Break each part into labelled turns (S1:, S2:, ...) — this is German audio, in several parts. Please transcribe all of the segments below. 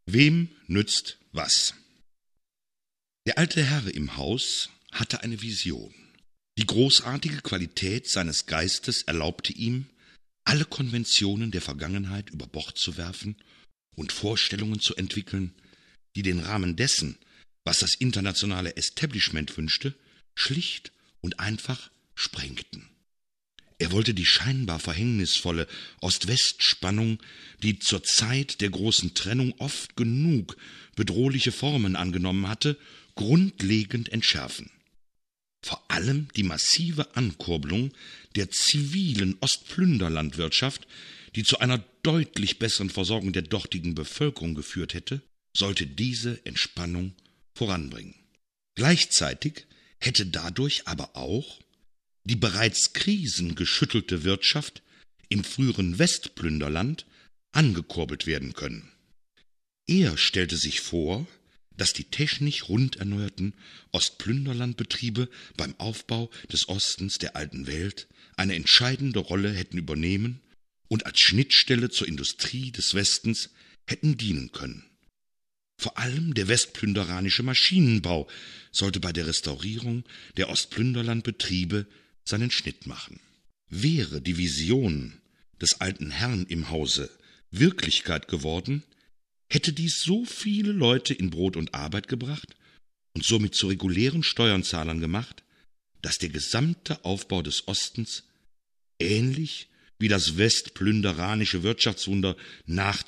S1: Wem nützt was? Der alte Herr im Haus hatte eine Vision. Die großartige Qualität seines Geistes erlaubte ihm, alle Konventionen der Vergangenheit über Bord zu werfen und Vorstellungen zu entwickeln, die den Rahmen dessen, was das internationale Establishment wünschte, schlicht und einfach sprengten. Er wollte die scheinbar verhängnisvolle Ost-West-Spannung, die zur Zeit der großen Trennung oft genug bedrohliche Formen angenommen hatte, grundlegend entschärfen. Vor allem die massive Ankurbelung der zivilen Ostplünderlandwirtschaft, die zu einer deutlich besseren Versorgung der dortigen Bevölkerung geführt hätte, sollte diese Entspannung voranbringen. Gleichzeitig hätte dadurch aber auch die bereits krisengeschüttelte Wirtschaft im früheren Westplünderland angekurbelt werden können. Er stellte sich vor, dass die technisch rund erneuerten Ostplünderlandbetriebe beim Aufbau des Ostens der alten Welt eine entscheidende Rolle hätten übernehmen und als Schnittstelle zur Industrie des Westens hätten dienen können. Vor allem der westplünderanische Maschinenbau sollte bei der Restaurierung der Ostplünderlandbetriebe seinen Schnitt machen. Wäre die Vision des alten Herrn im Hause Wirklichkeit geworden, hätte dies so viele Leute in Brot und Arbeit gebracht und somit zu regulären Steuerzahlern gemacht, dass der gesamte Aufbau des Ostens, ähnlich wie das westplünderanische Wirtschaftswunder nach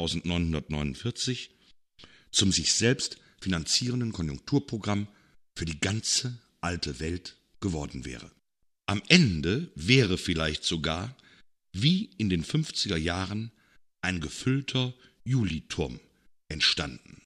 S1: 2949, zum sich selbst finanzierenden Konjunkturprogramm für die ganze alte Welt geworden wäre. Am Ende wäre vielleicht sogar, wie in den 50er Jahren, ein gefüllter Juliturm entstanden.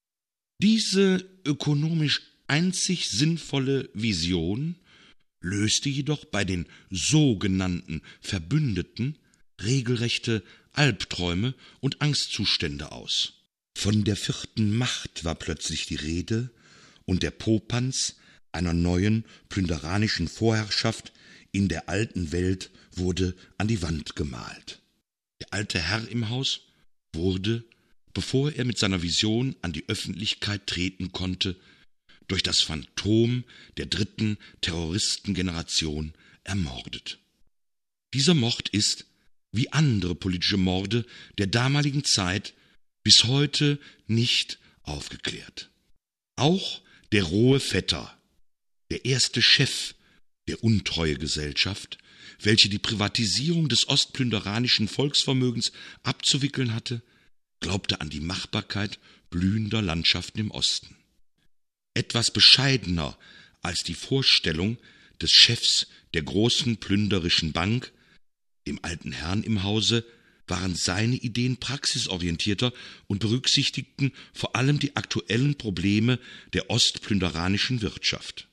S1: Diese ökonomisch einzig sinnvolle Vision löste jedoch bei den sogenannten Verbündeten regelrechte Albträume und Angstzustände aus. Von der vierten Macht war plötzlich die Rede und der Popanz einer neuen plünderanischen Vorherrschaft in der alten Welt wurde an die Wand gemalt. Der alte Herr im Haus wurde, bevor er mit seiner Vision an die Öffentlichkeit treten konnte, durch das Phantom der dritten Terroristengeneration ermordet. Dieser Mord ist, wie andere politische Morde der damaligen Zeit, bis heute nicht aufgeklärt. Auch der rohe Vetter, der erste Chef der Untreuegesellschaft, welche die Privatisierung des ostplünderanischen Volksvermögens abzuwickeln hatte, glaubte an die Machbarkeit blühender Landschaften im Osten. Etwas bescheidener als die Vorstellung des Chefs der großen plünderischen Bank, dem alten Herrn im Hause, waren seine Ideen praxisorientierter und berücksichtigten vor allem die aktuellen Probleme der ostplünderanischen Wirtschaft.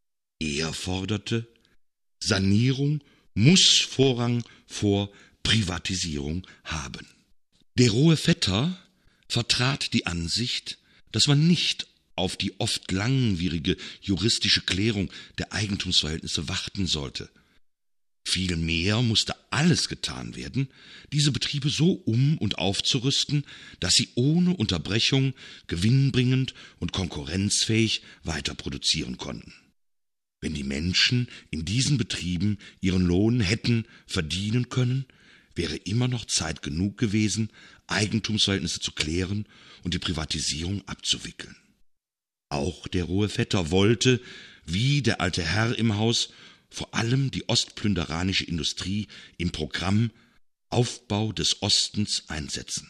S1: Er forderte, Sanierung muss Vorrang vor Privatisierung haben. Der rohe Vetter vertrat die Ansicht, dass man nicht auf die oft langwierige juristische Klärung der Eigentumsverhältnisse warten sollte. Vielmehr musste alles getan werden, diese Betriebe so und aufzurüsten, dass sie ohne Unterbrechung gewinnbringend und konkurrenzfähig weiter produzieren konnten. Wenn die Menschen in diesen Betrieben ihren Lohn hätten verdienen können, wäre immer noch Zeit genug gewesen, Eigentumsverhältnisse zu klären und die Privatisierung abzuwickeln. Auch der rohe Vetter wollte, wie der alte Herr im Haus, vor allem die ostplünderanische Industrie im Programm Aufbau des Ostens einsetzen.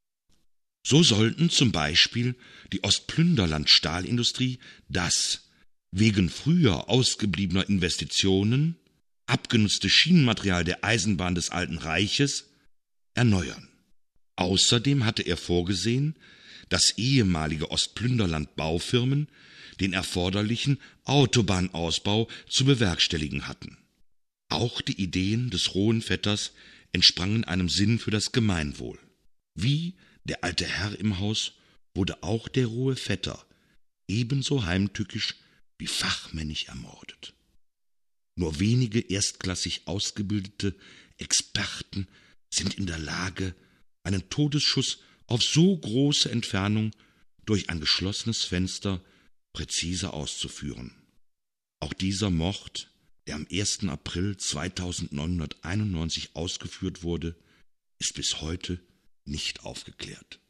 S1: So sollten zum Beispiel die Ostplünderland-Stahlindustrie das wegen früher ausgebliebener Investitionen abgenutzte Schienenmaterial der Eisenbahn des Alten Reiches erneuern. Außerdem hatte er vorgesehen, dass ehemalige Ostplünderland-Baufirmen den erforderlichen Autobahnausbau zu bewerkstelligen hatten. Auch die Ideen des rohen Vetters entsprangen einem Sinn für das Gemeinwohl. Wie der alte Herr im Haus wurde auch der rohe Vetter ebenso heimtückisch wie fachmännisch ermordet. Nur wenige erstklassig ausgebildete Experten sind in der Lage, einen Todesschuss auf so große Entfernung durch ein geschlossenes Fenster präzise auszuführen. Auch dieser Mord, der am 1. April 2991 ausgeführt wurde, ist bis heute nicht aufgeklärt.